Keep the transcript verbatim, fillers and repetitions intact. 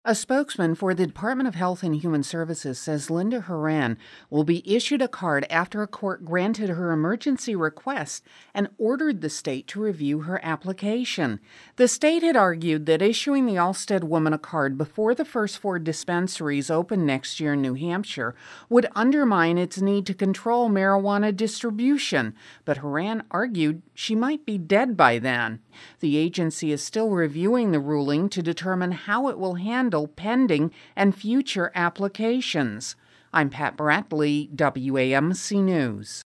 A spokesman for the Department of Health and Human Services says Linda Horan will be issued a card after a court granted her emergency request and ordered the state to review her application. The state had argued that issuing the Alstead woman a card before the first four dispensaries open next year in New Hampshire would undermine its need to control marijuana distribution, but Horan argued she might be dead by then. The agency is still reviewing the ruling to determine how it will handle pending and future applications. I'm Pat Bradley, W A M C News.